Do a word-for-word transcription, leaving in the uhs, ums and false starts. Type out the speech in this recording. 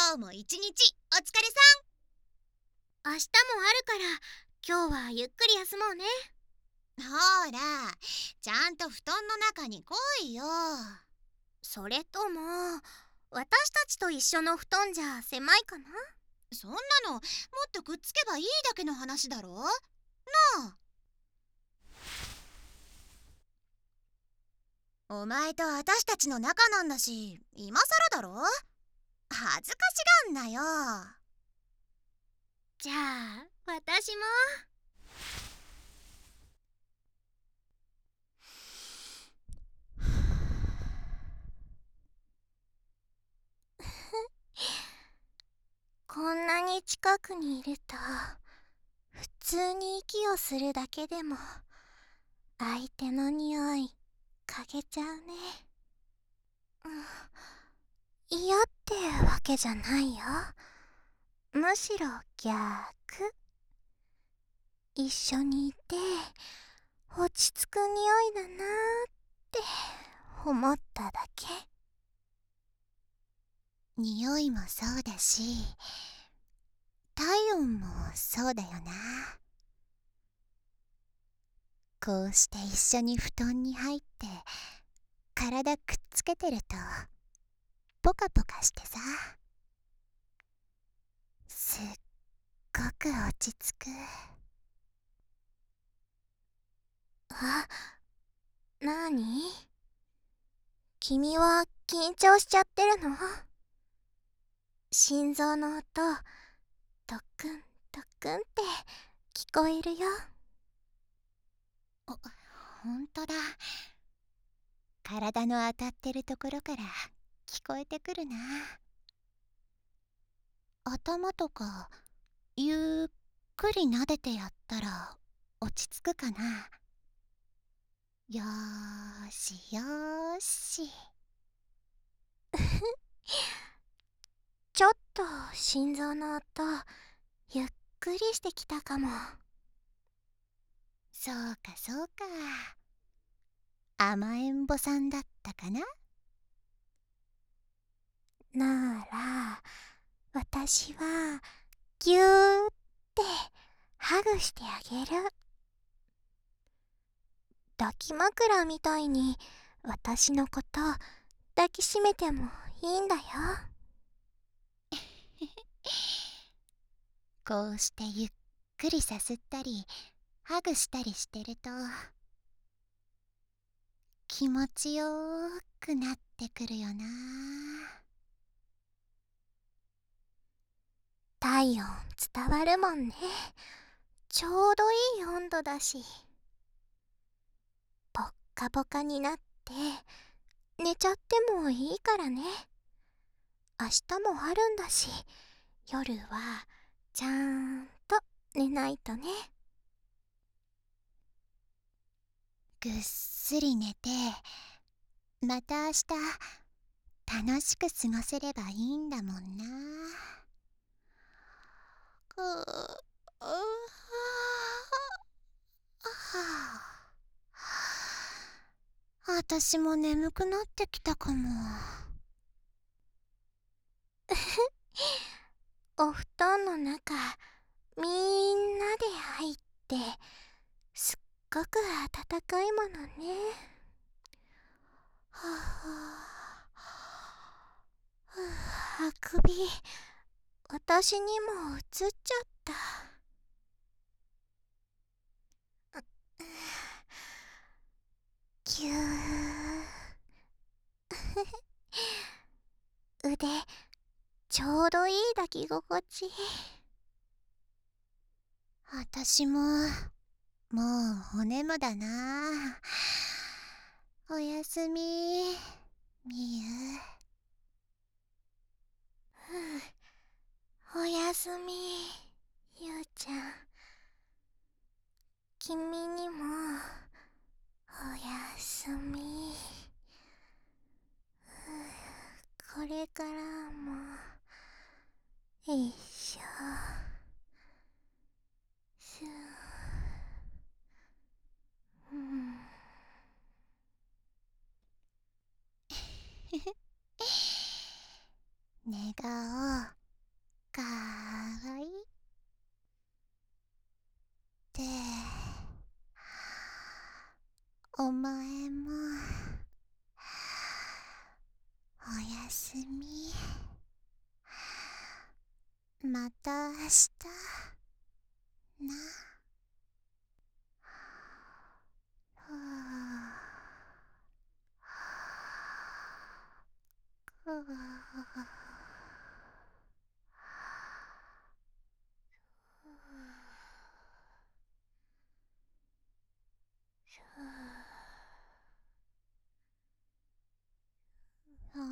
今日も一日お疲れさ明日もあるから今日はゆっくり休もうね。 ん。ほら、ちゃんと布団の中に来いよ。 それとも私たちと一緒の布団じゃ狭いかな。 そんなのもっとくっつけばいいだけの話だろ。なあ。お前と私たちの仲なんだし、今更だろ。恥ずかしがんなよ。 じゃあ私も。こんなに近くにいると普通に息をするだけでも相手の匂い嗅げちゃうね。うん、嫌ってわけじゃないよ。むしろ逆。一緒にいて落ち着く匂いだなーって思っただけ。 匂いもそうだし、体温もそうだよな。こうして一緒に布団に入って体くっつけてるとポカポカしてさ、すっごく落ち着く。 あ、なーに？君は緊張しちゃってるの？心臓の音ドックンドックンって聞こえるよ。 お、ほんとだ。体の当たってるところから聞こえてくるな。頭とかゆっくり撫でてやったら落ち着くかな。よーしよーし。 ちょっと心臓の音ゆっくりしてきたかも。 そうかそうか。甘えんぼさんだったかな。 なら私はぎゅーってハグしてあげる。抱き枕みたいに私のこと抱きしめてもいいんだよ。 こうしてゆっくりさすったりハグしたりしてると気持ちよーくなってくるよな。 体温伝わるもんね。ちょうどいい温度だし、ポッカポカになって寝ちゃってもいいからね。明日もあるんだし、夜はちゃんと寝ないとね。 ぐっすり寝てまた明日楽しく過ごせればいいんだもんな。くうああ、私も眠くなってきたかも。 お布団の中みんなで入ってすっごく暖かいものね。はあ、あくび私にも映っちゃった。ぎゅー腕ちょうどいい抱き心地。 私ももうお眠だな。おやすみみゆ。 おやすみゆうちゃん。君にもおやすみ。これからも一緒。すうん、 寝顔また明日な。ふぅふぅあ